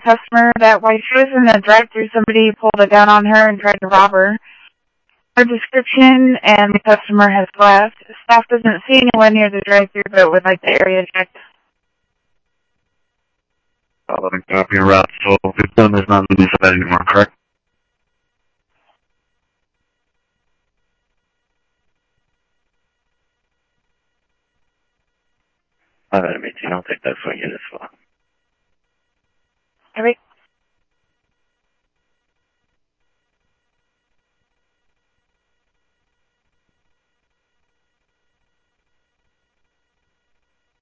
customer that while she was in the drive-thru, somebody pulled a gun on her and tried to rob her. Her description and the customer has left. Staff doesn't see anyone near the drive-thru, but would like the area checked. Let me copy and route. So victim is not needed for that anymore, correct? I'll take that swing in as well. All right.